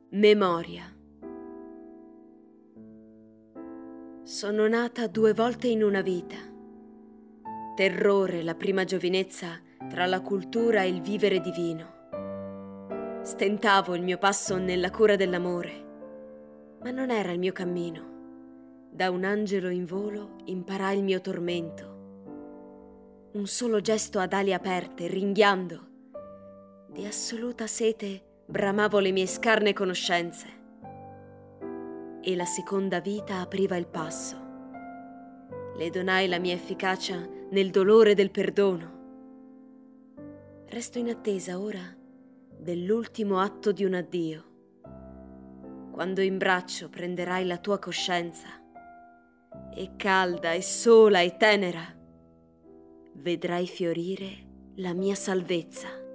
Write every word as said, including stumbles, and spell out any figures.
Memoria. Sono nata due volte in una vita. Terrore la prima giovinezza tra la cultura e il vivere divino. Stentavo il mio passo nella cura dell'amore, ma non era il mio cammino. Da un angelo in volo imparai il mio tormento. Un solo gesto ad ali aperte, ringhiando, di assoluta sete bramavo le mie scarne conoscenze. E la seconda vita apriva il passo. Le donai la mia efficacia nel dolore del perdono. Resto in attesa ora dell'ultimo atto di un addio. Quando in braccio prenderai la tua coscienza, e calda e sola e tenera, vedrai fiorire la mia salvezza.